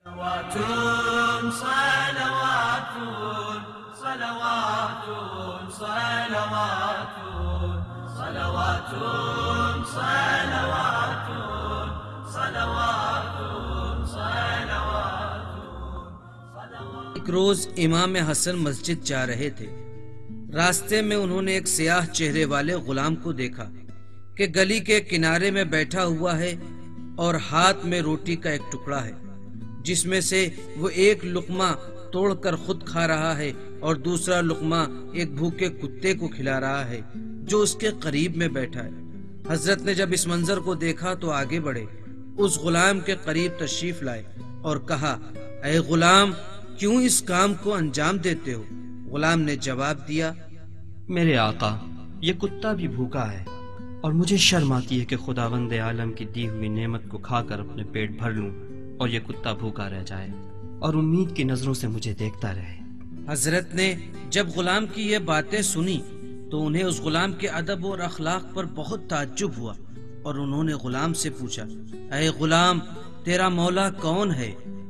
صلوات صلوات صلوات صلوات صلوات صلوات صلوات صلوات۔ ایک روز امام حسن مسجد جا رہے تھے۔ راستے میں انہوں نے ایک سیاہ چہرے والے غلام کو دیکھا کہ گلی کے کنارے میں بیٹھا ہوا ہے اور ہاتھ میں روٹی کا ایک ٹکڑا ہے، جس میں سے وہ ایک لقمہ توڑ کر خود کھا رہا ہے اور دوسرا لقمہ ایک بھوکے کتے کو کھلا رہا ہے جو اس کے قریب میں بیٹھا ہے۔ حضرت نے جب اس منظر کو دیکھا تو آگے بڑھے، اس غلام کے قریب تشریف لائے اور کہا، اے غلام، کیوں اس کام کو انجام دیتے ہو؟ غلام نے جواب دیا، میرے آقا، یہ کتا بھی بھوکا ہے اور مجھے شرم آتی ہے کہ خداوند عالم کی دی ہوئی نعمت کو کھا کر اپنے پیٹ بھر لوں اور یہ کتا بھوکا رہ جائے اور امید کی نظروں سے مجھے دیکھتا رہے۔ حضرت نے جب غلام کی یہ باتیں سنی تو انہیں اس غلام کے ادب اور اخلاق پر بہت تعجب ہوا اور انہوں نے غلام سے پوچھا، اے غلام، تیرا مولا کون ہے؟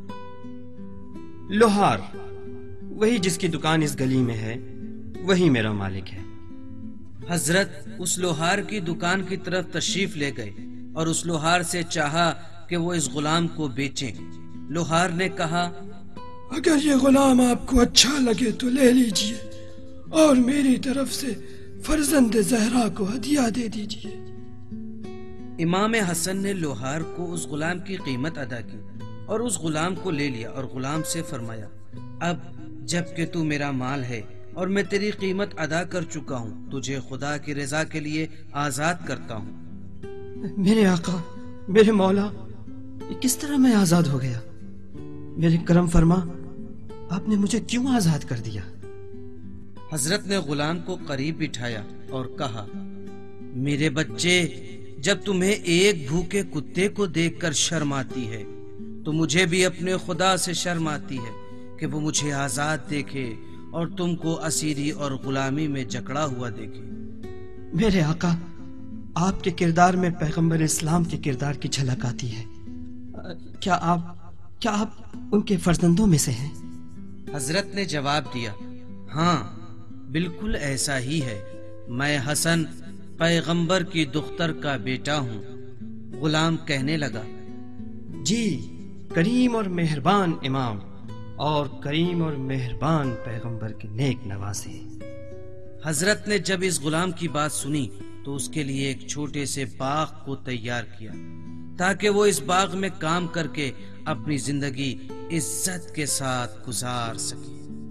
لوہار، وہی جس کی دکان اس گلی میں ہے، وہی میرا مالک ہے۔ حضرت اس لوہار کی دکان کی طرف تشریف لے گئے اور اس لوہار سے چاہا کہ وہ اس غلام کو بیچیں۔ لوہار نے کہا، اگر یہ غلام آپ کو اچھا لگے تو لے لیجئے اور میری طرف سے فرزند زہرا کو ہدیہ دے دیجئے۔ امام حسن نے لوہار کو اس غلام کی قیمت ادا کی اور اس غلام کو لے لیا اور غلام سے فرمایا، اب جب کہ تو میرا مال ہے اور میں تیری قیمت ادا کر چکا ہوں، تجھے خدا کی رضا کے لیے آزاد کرتا ہوں۔ میرے آقا، میرے مولا، یہ کس طرح میں آزاد ہو گیا؟ میرے کرم فرما، آپ نے مجھے کیوں آزاد کر دیا؟ حضرت نے غلام کو قریب بٹھایا اور کہا، میرے بچے، جب تمہیں ایک بھوکے کتے کو دیکھ کر شرم آتی ہے تو مجھے بھی اپنے خدا سے شرم آتی ہے کہ وہ مجھے آزاد دیکھے اور تم کو اسیری اور غلامی میں جکڑا ہوا دیکھے۔ میرے آقا، آپ کے کردار میں پیغمبر اسلام کے کردار کی جھلک آتی ہے۔ کیا آپ ان کے فرزندوں میں سے ہیں؟ حضرت نے جواب دیا، ہاں، بالکل ایسا ہی ہے، میں حسن پیغمبر کی دختر کا بیٹا ہوں۔ غلام کہنے لگا، جی، کریم اور مہربان امام اور کریم اور مہربان پیغمبر کے نیک نواسے۔ حضرت نے جب اس غلام کی بات سنی تو اس کے لیے ایک چھوٹے سے باغ کو تیار کیا تاکہ وہ اس باغ میں کام کر کے اپنی زندگی عزت کے ساتھ گزار سکے۔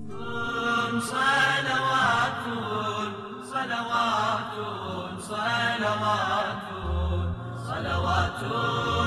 صلوات صلوات صلوات صلوات